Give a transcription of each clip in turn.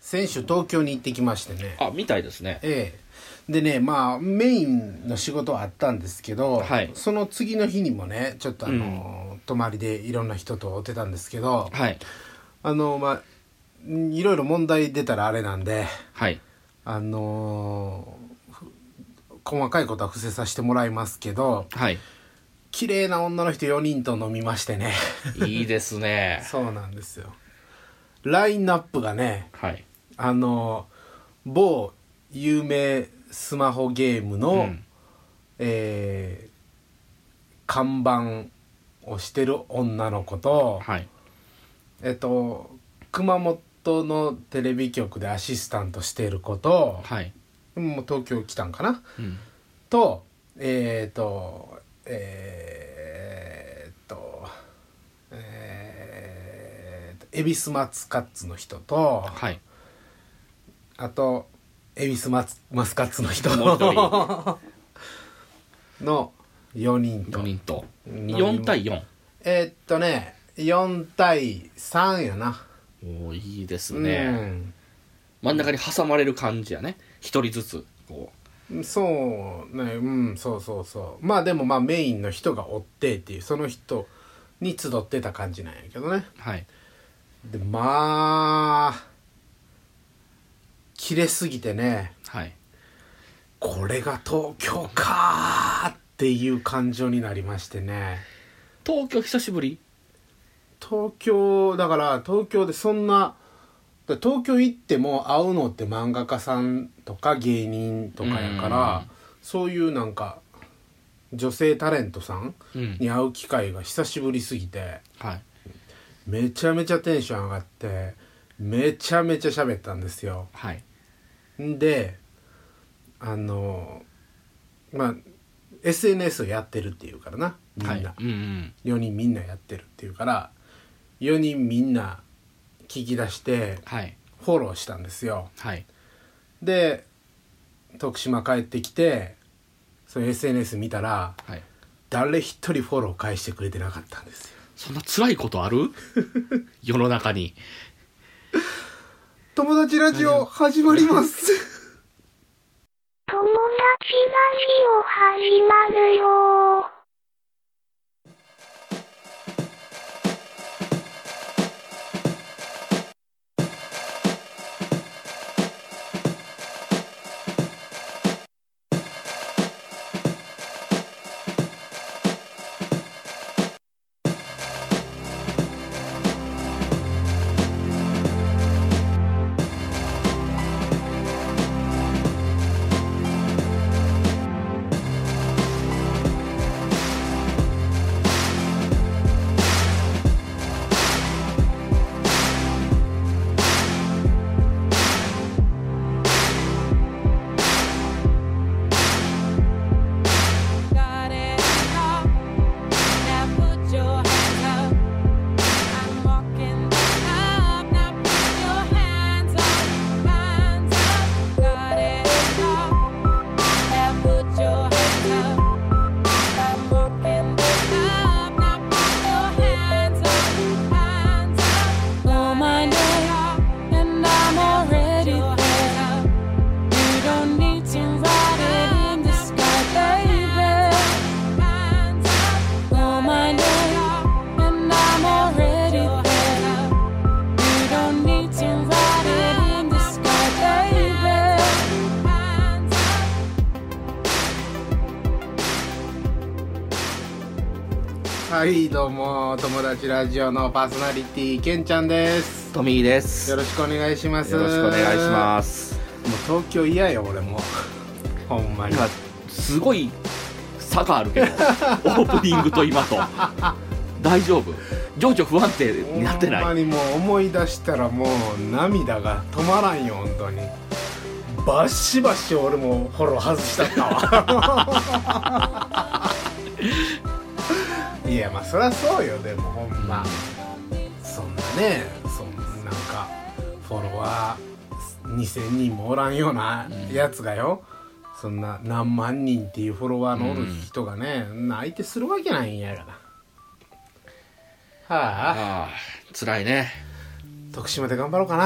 先週東京に行ってきましてね。 あ、みたいですね。 でね、まあメインの仕事はあったんですけど、 はい、 その次の日にもねちょっと泊まりでいろんな人と会ってたんですけど、 はい、 まあいろいろ問題出たらあれなんで、 はい、 細かいことは伏せさせてもらいますけど、 はい、 綺麗な女の人4人と飲みましてね。 いいですね。 そうなんですよ。ラインナップがね、 はい、 某有名スマホゲームの、看板をしてる女の子と、 はい、 熊本のテレビ局でアシスタントしている子と、 はい、 もう東京来たんかな、 うんと恵比寿マスカッツの人と、 はい、 あと恵比寿マスカッツの人もう一人の4人と 4人と4対 4。 4対3やな。 おー、いいですね、 うん、 真ん中に挟まれる感じやね。一人ずつこそうね、うん、そうまあでもまあメインの人がおってっていう、その人に集ってた感じなんやけどね。 はい、 でまあ綺麗すぎてね、 はい、 これが東京かーっていう感情になりましてね。 東京久しぶり。 東京だから、東京でそんな、東京行っても会うのって漫画家さんとか芸人とかやから、そういうなんか女性タレントさんに会う機会が久しぶりすぎて、 はい、 めちゃめちゃテンション上がってめちゃめちゃ喋ったんですよ。 はい、 でまあ SNS をやってるっていうからな、みんな、 はい、 4人みんなやってるっていうから、4人みんな聞き出してはい、 フォローしたんですよ。 はい、 で徳島帰ってきてその SNS 見たら、 はい、 誰一人フォロー返してくれてなかったんですよ。 そんな辛いことある世の中に。 友達ラジオ始まります。 友達ラジオ始まるよ。 はいどうも、友達ラジオのパーソナリティけんちゃんです。 トミーです。 よろしくお願いします。 よろしくお願いします。 もう東京嫌よ俺もほんまに。 今すごい差があるけどオープニングと今と大丈夫？情緒不安定になってない？ ほんまにもう思い出したらもう涙が止まらんよ本当に。バシバシ俺もフォロー外したったわいやまあそりゃそうよ。でもほんま、そんなね、そんなんかフォロワー2000人もおらんようなやつがよ、そんな何万人っていうフォロワーのおる人がね、相手するわけないんやから。はあ、 辛いね。 徳島で頑張ろうかな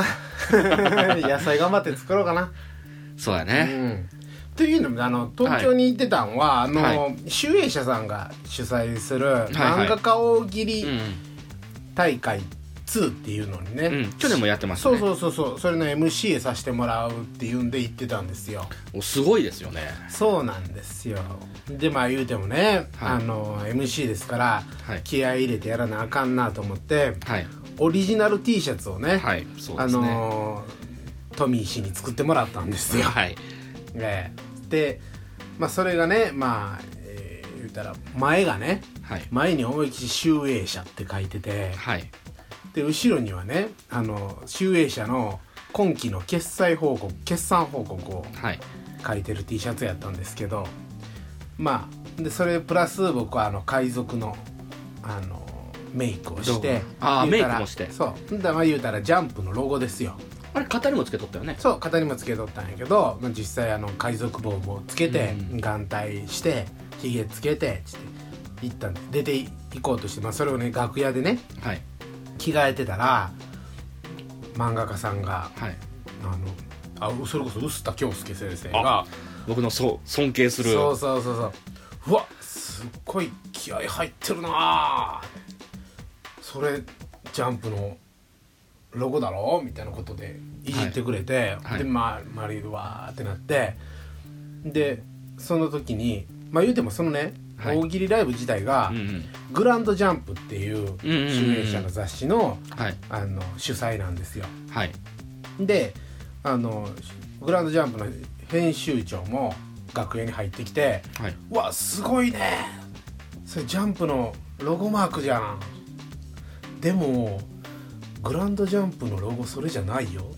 野菜頑張って作ろうかな。 そうやうね、 ん。というのも東京に行ってたんは、 は集英社さんが主催するはい漫画家大喜う利ん大会2っていうのにね、 うん、去年もやってましたそうね。 そうそれの MC させてもらうっていうんで行ってたんですよ。 おすごいですよね。 そうなんですよ。でまあ言うてもね、 はい MC ですからはい気合い入れてやらなあかんなと思ってはいオリジナル T シャツをね、 はい、そうですね。 トミー氏に作ってもらったんですよ。 はいで、まあ、それがねまあ、言うたら前がねはい前に思いっきり集英社って書いてて、 はいで後ろにはね集英社の今期の決算報告をはい書いてる T シャツやったんですけど、まあでそれプラス僕は海賊のメイクをしてあー言うたらメイクもしてそうだまあ言うたらジャンプのロゴですよ。 あれ肩にもつけとったよね。 そう肩にもつけとったんやけど、まあ、実際海賊帽もつけてうん眼帯してひげつけてつって行ったんで出て行こうとして、まあ、それをね楽屋でねはい着替えてたら漫画家さんがはい、 それこそ臼田恭介先生あが僕の尊敬するそううわすっごい気合入ってるなそれジャンプのロゴだろみたいなことでいじってくれて、 はいで周りでわーってなってでその時にまあ言うてもそのね、 はい大喜利ライブ自体が、 うんうんグランドジャンプっていううんうんうん集英社の雑誌の、 はい主催なんですよ。 はいでグランドジャンプの編集長も楽屋に入ってきてはいうわすごいねそれジャンプのロゴマークじゃんでもグランドジャンプのロゴそれじゃないよ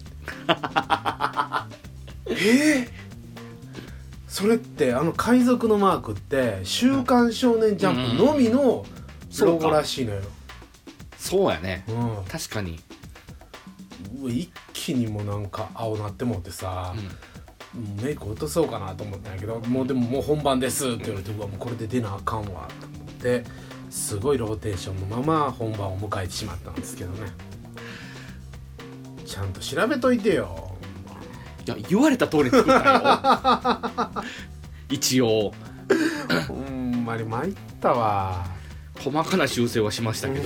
それって海賊のマークって週刊少年ジャンプのみのロゴらしいのよ。 そうやね、 うん確かに、 一気にもなんか青なってもってさ、メイク落とそうかなと思ったんやけどもうでももう本番ですって言われてうわもうこれで出なあかんわと思ってすごいローテーションのまま本番を迎えてしまったんですけどね。ちゃんと調べといてよ。 いや言われた通り作ったよ一応ほんまに参ったわ。 細かな修正はしましたけど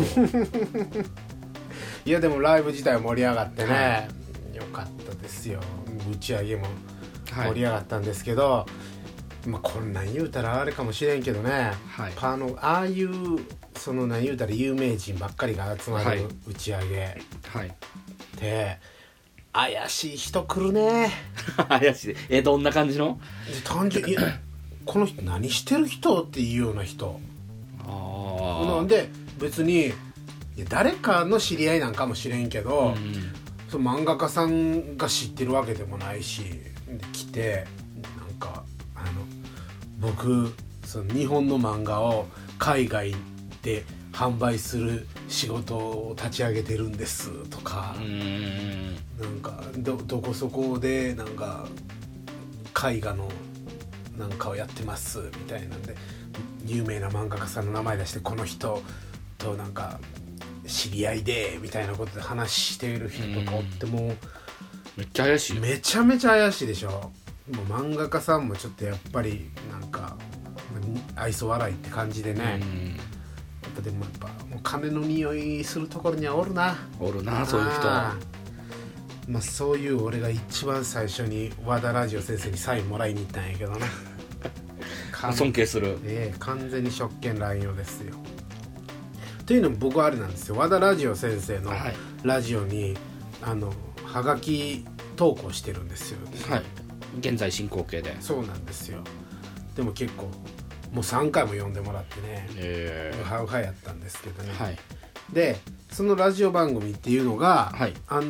いやでもライブ自体盛り上がってね、 はよかったですよ。打ち上げもはい盛り上がったんですけど、まあこんなん言うたらあれかもしれんけどね、 はいああいうその何言うたら有名人ばっかりが集まはいる打ち上げはいって怪しい人来るね。 怪しいどんな感じので単純にいやこの人何してる人っていうような人なんで別にいや誰かの知り合いなんかもしれんけど、その漫画家さんが知ってるわけでもないしで来てなんか僕その日本の漫画を海外で販売する仕事を立ち上げてるんですとか、なんかどこそこでなんか絵画のなんかをやってますみたいなんで有名な漫画家さんの名前出してこの人となんか知り合いでみたいなことで話している人とかおってもめっちゃ怪しいよめちゃめちゃ怪しいでしょ。もう漫画家さんもちょっとやっぱりなんか愛想笑いって感じでね、やっぱでもやっぱもう金の匂いするところにはおるな。 おるなそういう人まあそういう俺が一番最初に和田ラジオ先生にサインもらいに行ったんやけどね尊敬する完全に職権乱用ですよ。というのも僕はあれなんですよ和田ラジオ先生のはいラジオにはがき投稿してるんですよ、 はい現在進行形でそうなんですよ。でも結構もう3回も読んでもらってねウハウハやったんですけどね、 はいでそのラジオ番組っていうのが、 はい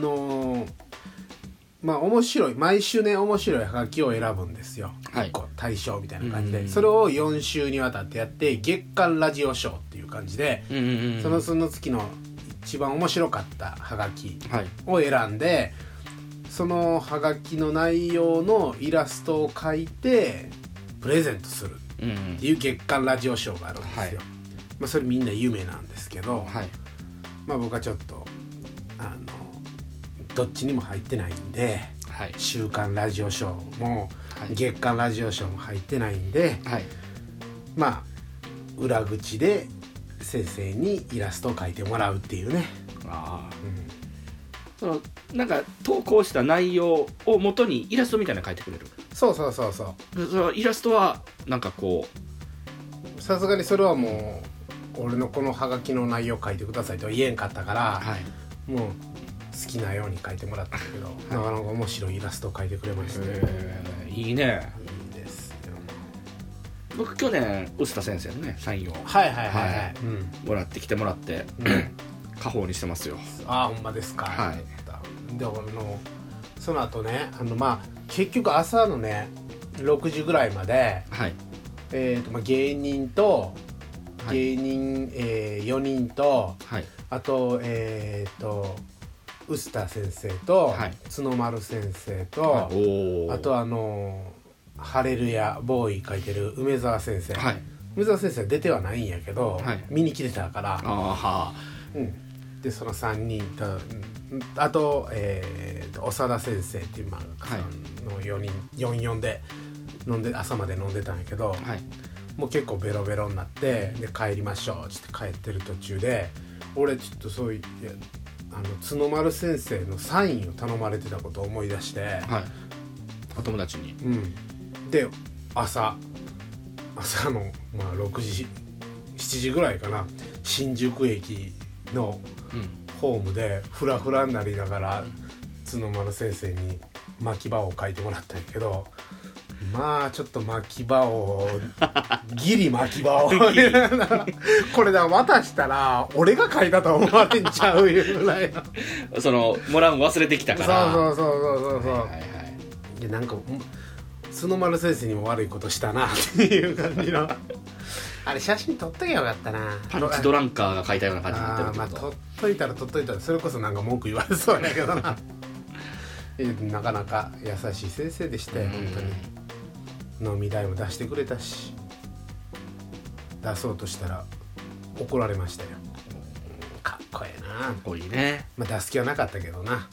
まあ面白い毎週ね面白いハガキを選ぶんですよ、 はい 1個大賞みたいな感じで、 うんそれを4週にわたってやって月間ラジオ賞っていう感じで、その月の一番面白かったハガキはいを選んでそのハガキの内容のイラストを描いてプレゼントするっていう月間ラジオ賞があるんですよ、 はいまあ、それみんな有名なんですけど、 はいまあ僕はちょっとどっちにも入ってないんで、 はい週刊ラジオショーも、 はい月刊ラジオショーも入ってないんで、 はいまあ裏口で先生にイラストを描いてもらうっていうね、 ああうんそのなんか投稿した内容を元にイラストみたいなの描いてくれる。 そうそうそうそそのイラストはなんかこう、さすがにそれはもう俺のこのハガキの内容書いてくださいとは言えんかったから、 はいもう好きなように書いてもらったんだけど、なかなか面白いイラストを描いてくれまして、 いいね。 いいですよ。 僕去年臼田先生のねサインをはいはいはいはい、 はいうんもらってきてもらってうん家宝にしてますよ。 ああほんまですか。 はいでその後ねまあ結局朝のね6時ぐらいまで、 はいまあ、芸人とはい芸人、4人とはいあと臼田先生と、 はい角丸先生と、 おお。 あとハレルヤボーイ書いてる梅沢先生、 はい梅沢先生は出てはないんやけど、 はい見に来てたから、 ああはうん、でその3人とあと、長田先生っていう漫画家さんの4人、44で飲んで朝まで飲んでたんやけど、 はいもう結構ベロベロになってで帰りましょうっつって帰ってる途中で俺ちょっとそういう角丸先生のサインを頼まれてたことを思い出して、 はいお友達にうん、で朝の、まあ、6時7時ぐらいかな新宿駅のうんホームでフラフラになりながら角丸先生に巻き場を書いてもらったんやけど、まあちょっと巻き場をギリ巻き場をこれだ渡したら俺が書いたと思われんちゃういうぐらいのそのもらうの忘れてきたそうからそうそうそう、 はいはいはいでなんか角丸先生にも悪いことしたなっていう感じのあれ写真撮っときゃよかったな。 パンチドランカーが書いたような感じになってるってまあこと撮っといたら撮っといたらそれこそなんか文句言われそうやけどななかなか優しい先生でしたよ本当に。飲み代も出してくれたし出そうとしたら怒られましたよ。かっこええな。 かっこいいね。 まあ出す気はなかったけどな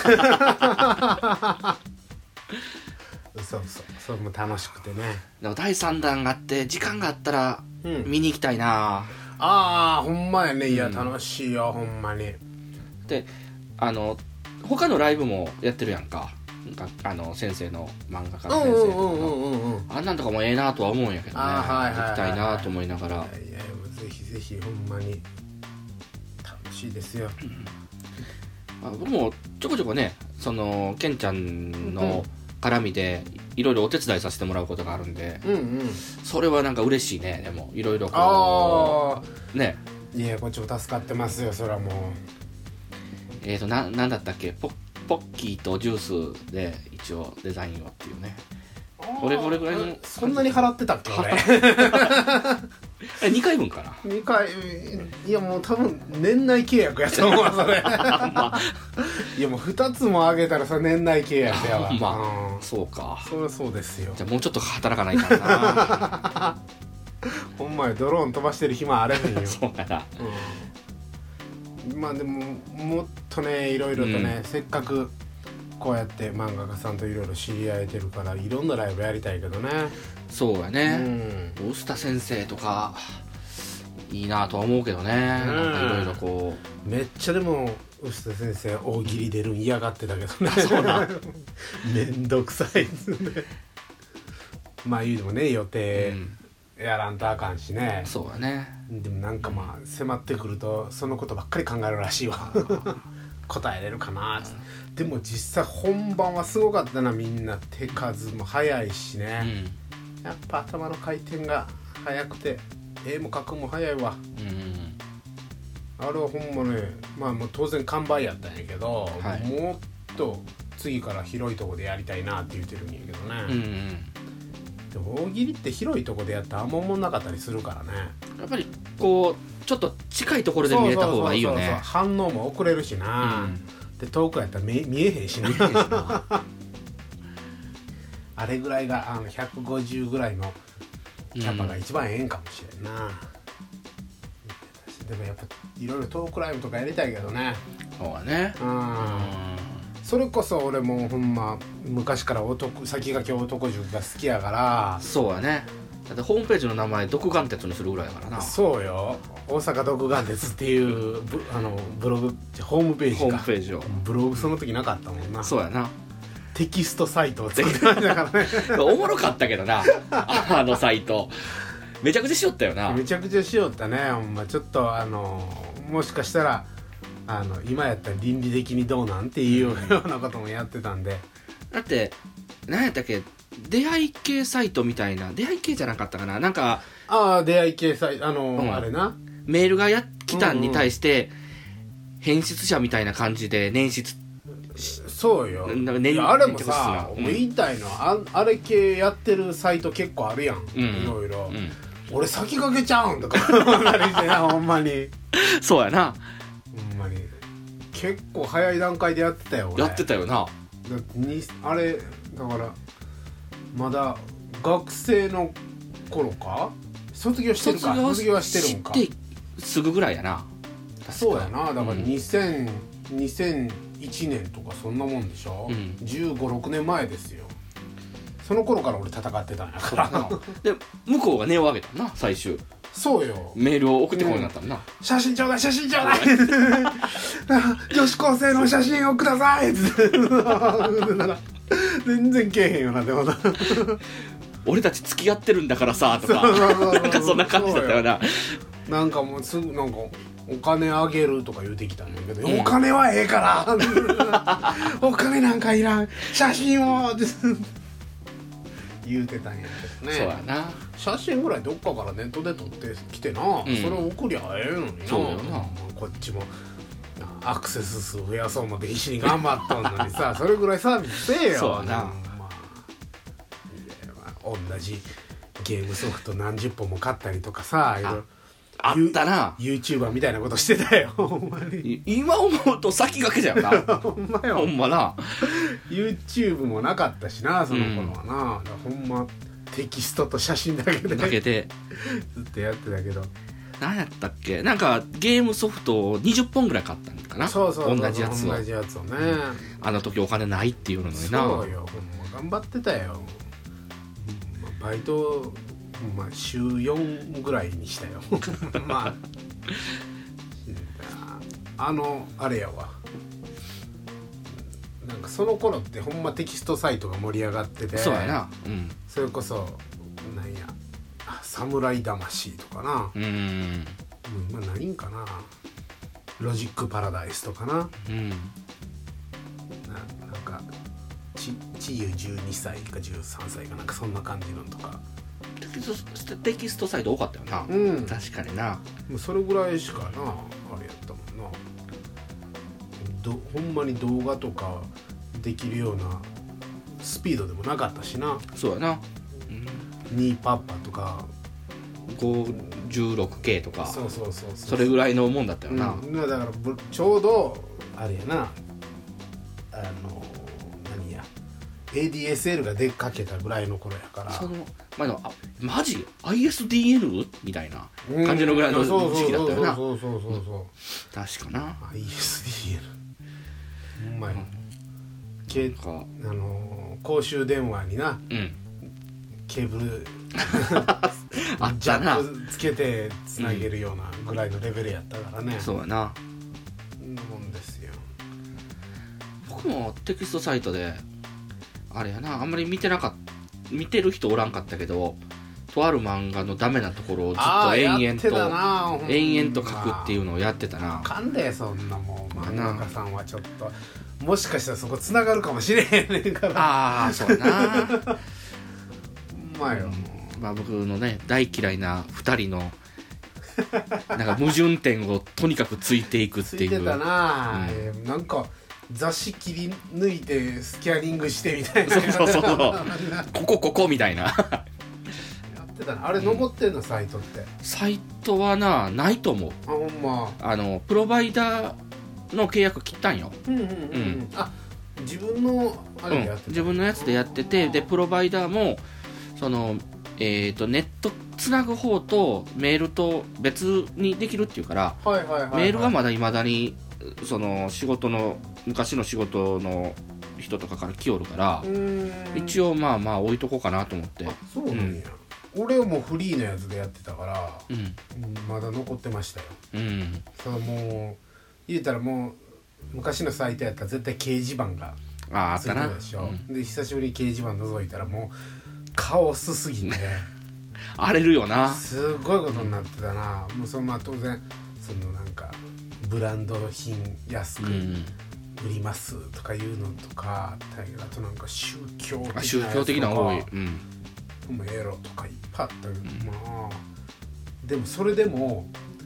そうそれも楽しくてね。 でも第3弾があって時間があったらうん見に行きたいな。 ああほんまやね。いやうん楽しいよほんまに。 で他のライブもやってるやんか。先生の漫画家の先生とかのあんなんとかもええなとは思うんやけどね。行きたいなと思いながら。 いやもうぜひぜひほんまに楽しいですよ。 僕もちょこちょこねそのケンちゃんの絡みでいろいろお手伝いさせてもらうことがあるんで、 うんうんそれはなんか嬉しいね。でもいろいろこあうねいやこっちも助かってますよそれはもう。 なんだったっけポッキーとジュースで一応デザインをっていうね。これぐらいのそんなに払ってたっけ俺 2回分かな。 2回いやもう多分年内契約やと思うわそれいやもう2つもあげたらそれ年内契約やわ。 まあそうか。 そりゃそうですよ。 じゃあもうちょっと働かないからなほんまにドローン飛ばしてる暇あれへんよそうやな。 まあでももっとねいろいろとね、せっかくこうやって漫画家さんといろいろ知り合えてるからいろんなライブやりたいけどね。 そうやね。臼田先生とかいいなとは思うけどね。なんかいろいろこめっちゃでも臼田先生大喜利出るん嫌がってたけどね。 そうなんめんどくさいっつね。まあ言うてもね予定やらんとあかんしね。 そうやね。 でもなんかまあ迫ってくるとそのことばっかり考えるらしいわ答えれるかなって。でも実際本番はすごかったな。みんな手数も早いしね、やっぱ頭の回転が速くて絵も描くも早いわ。あれはほんまねまあもう当然完売やったんやけど、 はい、 もっと次から広いとこでやりたいなって言ってるんやけどね、でも大喜利って広いとこでやったらあんま思んなかったりするからね。 やっぱりこうちょっと近いところで見れた方がいいよね。 反応も遅れるしな、で遠くやったら見えへんしなあれぐらいが150ぐらいのキャパが一番ええんかもしれんな、でもやっぱいろいろトークライブとかやりたいけどね。 そうだね。 それこそ俺もほんま昔から先駆け男塾が好きやから。 そうやね。だってホームページの名前独眼鉄にするぐらいやからな。 そうよ、大阪独眼鉄っていうブログホームページか。 ホームページをブログその時なかったもんな。 そうやな。 テキストサイトを作ってましたからねおもろかったけどなあのサイトめちゃくちゃしよったよな。 めちゃくちゃしよったね。ほんまちょっともしかしたら今やったら倫理的にどうなんていうようなこともやってたんで。 だって何やったっけ、出会い系サイトみたいな、出会い系じゃなかったかな、なんか出会い系サイトあれな、 メールが来たんに対して、編出者みたいな感じで捻出。 そうよ。 なんかいやあれもさ、言いたいのはあれ系やってるサイト結構あるやん、いろいろ、俺先駆けちゃうんとかなりしてなほんまに。 そうやな、 ほんまに結構早い段階でやってたよ俺。 やってたよな。 あれだからまだ学生の頃か、卒業してるか、卒業はしてるんか、 してすぐぐらいやな。 そうやな。だから2001年とかそんなもんでしょ、15、6年前ですよ。その頃から俺戦ってたんやからで向こうが音を上げたな最終。 そうよ、 メールを送ってこいになったんな、 写真ちょうだい写真ちょうだい女子高生の写真をください全然けえへんよな。でもな俺たち付き合ってるんだからさとかなんかそんな感じだったよな。 なんかもうすぐなんかお金あげるとか言うてきたんだけど、お金はええからお金なんかいらん、写真を言うてたんやけどね。 そうやな。 写真ぐらいどっかからネットで撮ってきてな、それを送りゃええのにな。 そうだよな。 こっちもアクセス数増やそう思って必死に頑張ったのにさそれぐらいサービスせえよ。 そうやな。 同じゲームソフト何十本も買ったりとかさ、 あったな。 YouTuber みたいなことしてたよほんまに。 今思うと先駆けじゃんなほんまよ。 ほんまな。 YouTube もなかったしなその頃はな、だからほんまテキストと写真だけでずっとやってたけど。 何やったっけ、なんかゲームソフトを20本ぐらい買ったんかな。 そう同じやつを。 同じやつをね、 あの時お金ないっていうのにな。 そうよ、ほんま頑張ってたよ。バイト週4ぐらいにしたよまああれやわ、なんかその頃ってほんまテキストサイトが盛り上がってて。 そうやな、 それこそなんや侍魂とかな、今何んかな、ロジックパラダイスとかな、なんかちゆ12歳か13歳かなんかそんな感じのとか。 テキストサイト多かったよな、確かにな。 もうそれぐらいしかなあれやったもんな。ほんまに動画とかできるようなスピードでもなかったしな。 そうやな、 2パッパとか 516K とか、 そうそれぐらいのもんだったよな、 だからちょうどあれやな、何や ADSL が出かけたぐらいの頃やから、 そのマジ ISDN みたいな感じのぐらいの時期だったよな。 そう確かな。 ISDN ほんまや、公衆電話にな、ケーブルあったな、 ジャックつけてつなげるようなぐらいのレベルやったからね、 そうやな。 そんなもんですよ。 僕もテキストサイトであれやな、あんまり見てる人おらんかったけど、とある漫画のダメなところをずっと延々と書くっていうのをやってたな。 あかんでそんなもん、漫画家さんはちょっともしかしたらそこつながるかもしれへんねんから。 ああそうやなほんまよ、 僕のね大嫌いな2人のなんか矛盾点をとにかくついていくっていう。 ついてたな、なんか雑誌切り抜いてスキャニングしてみたいなそうここみたいなやってたな。あれ残ってんの、サイトって。 サイトはないと思う。 ほんまプロバイダーの契約切ったんよ。 あ、自分のあれでやってた、 自分のやつでやってて、でプロバイダーもそのネットつなぐ方とメールと別にできるっていうから、メールはまだ未だにその仕事の昔の仕事の人とかから来よるから、一応まあまあ置いとこうかなと思って。 あ、そうなんや、俺はもうフリーのやつでやってたから、まだ残ってましたよ。そのもう入れたらもう昔のサイトやったら絶対掲示板がついてるでしょ。で久しぶりに掲示板覗いたらもうカオスすぎて荒れるよな。 すごいことになってたな。もうそのまあ当然そのなんかブランド品安く売りますとかいうのとか、あとなんか宗教的な多い、 もうエロとかいっぱいあったけど、まあでもそれでも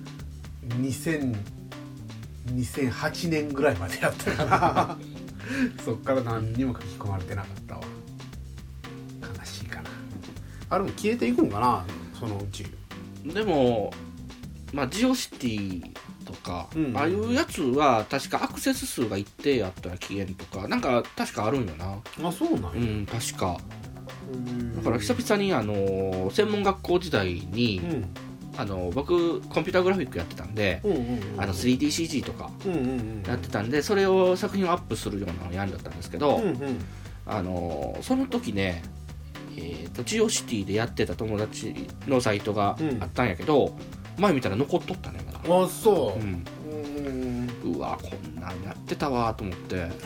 2008年ぐらいまでやったからそっから何にも書き込まれてなかったわ。悲しいかな。あれも消えていくんかな、そのうち。 でもまあジオシティとか、ああいうやつは確かアクセス数が一定やったら消えんとかなんか確かあるんよな。 あ、そうなんや。 確か。だから久々に専門学校時代に、僕コンピューターグラフィックやってたんで、3DCG とかやってたんで、それを作品をアップするようなのをやんだったんですけど、その時ね、ジオシティでやってた友達のサイトがあったんやけど、前見たら残っとったね。 あ、そう。 うわ、こんなんやってたわと思っていや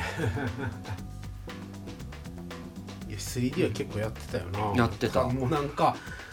3D は結構やってたよな。 やってた。 もうなんか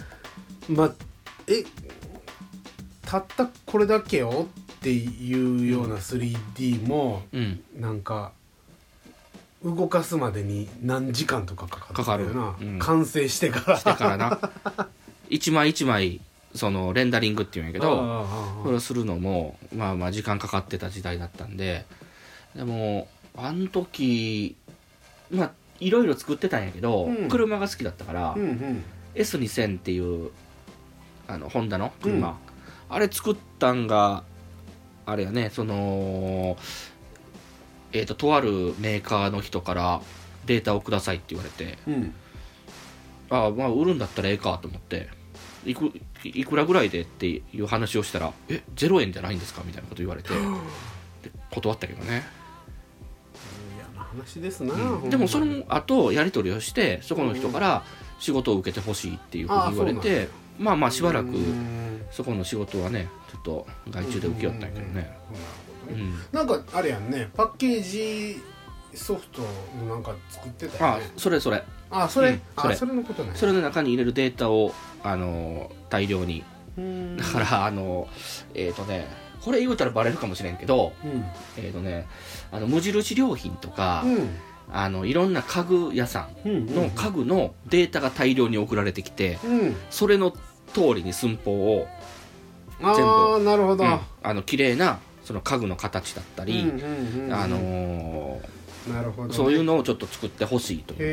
たったこれだけよっていうような 3D も、なんか動かすまでに何時間とかかかるよな、完成してからな一枚一枚そのレンダリングっていうんやけど、それをするのもまあまあ時間かかってた時代だったんで、でもあの時まあいろいろ作ってたんやけど、車が好きだったから、S2000 っていうホンダの車、あれ作ったんがあれやね、そのとあるメーカーの人からデータをくださいって言われて、まあ売るんだったらええかと思って、いくらぐらいでっていう話をしたら、0円じゃないんですかみたいなこと言われてで断ったけどね。 嫌な話ですな、 でもその後やり取りをして、そこの人から仕事を受けてほしいっていうふうに言われて、まあまあしばらくそこの仕事はねちょっと外注で請け負ったんやけどね。 なんかあれやんね、パッケージソフトのなんか作ってたよね。 それそれのことね。 それの中に入れるデータを大量に、だからこれ言うたらバレるかもしれんけど、無印良品とか、いろんな家具屋さんの家具のデータが大量に送られてきて、それの通りに寸法を全部、 なるほど、 綺麗なその家具の形だったり、 なるほど、ね、 そういうのをちょっと作ってほしいと思って、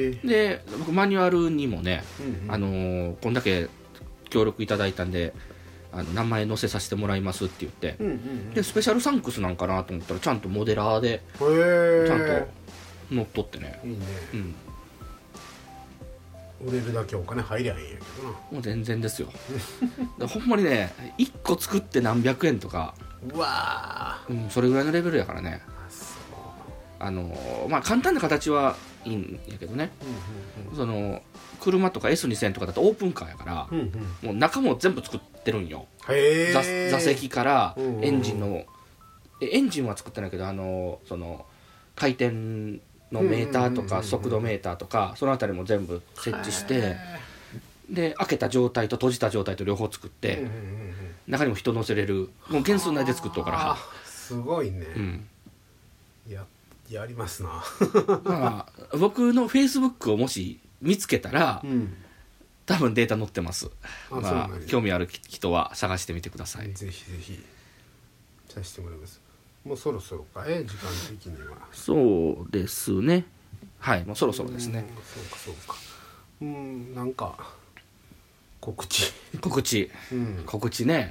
で僕マニュアルにもね、こんだけ協力いただいたんで名前載せさせてもらいますって言って、でスペシャルサンクスなんかなと思ったらちゃんとモデラーでちゃんと乗っとってね。 いいね、売れるだけお金入りゃいいんやけどな。 もう全然ですよほんまにね1個作って何百円とか、 うわそれぐらいのレベルやからね。まあ簡単な形はいいんやけどね、その車とか S2000 とかだとオープンカーやから、もう中も全部作ってるんよ。座席からエンジンの、エンジンは作ってないけどその回転のメーターとか速度メーターとかそのあたりも全部設置して、で開けた状態と閉じた状態と両方作って、中にも人乗せれる、もう原数内で作っとうからすごいね、やりますなまあ僕のフェイスブックをもし見つけたら、多分データ載ってます。興味ある人は探してみてください。 ぜひぜひさせてもらいます。もうそろそろか、時間的には。 そうですね、はい、もうそろそろですね。 そうかなんか告知ね、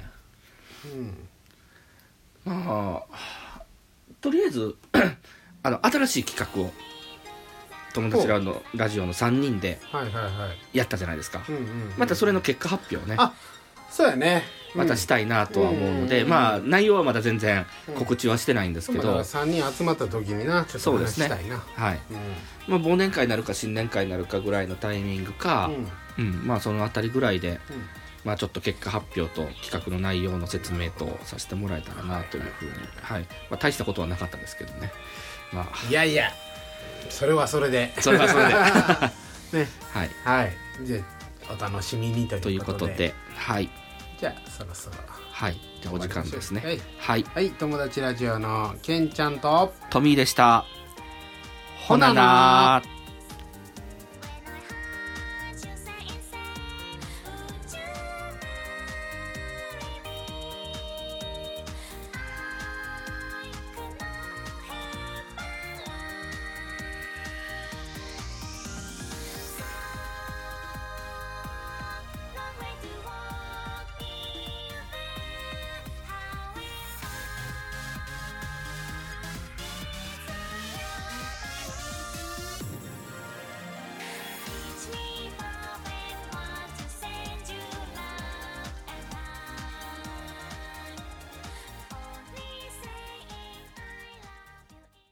まあとりあえず新しい企画を友達らのラジオの3人でやったじゃないですか。またそれの結果発表ね。 そうやね、 またしたいなとは思うので、まあ内容はまだ全然告知はしてないんですけど、 3人集まった時になちょっと話したいな、 はい、まあ、忘年会になるか新年会になるかぐらいのタイミングか、まあそのあたりぐらいで、まあちょっと結果発表と企画の内容の説明とさせてもらえたらなというふうに、はい、まあ大したことはなかったですけどね、まあいやいやそれはそれでそれはそれでね、 はいはい、じゃあお楽しみにということで、 はい、じゃあそろそろ、 はい、じゃあお時間ですね。 はい、はい、友達ラジオのけんちゃんとトミーでした。ほななー。